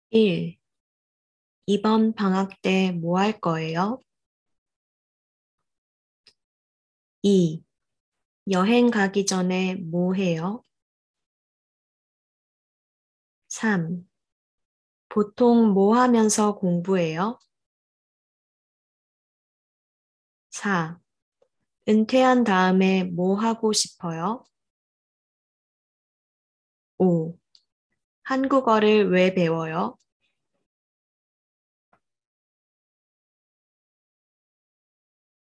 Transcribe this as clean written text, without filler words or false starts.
1. 이번 방학 때 뭐 할 거예요? 2. 여행 가기 전에 뭐 해요? 3. 보통 뭐 하면서 공부해요? 4. 은퇴한 다음에 뭐 하고 싶어요? 5. 한국어를 왜 배워요?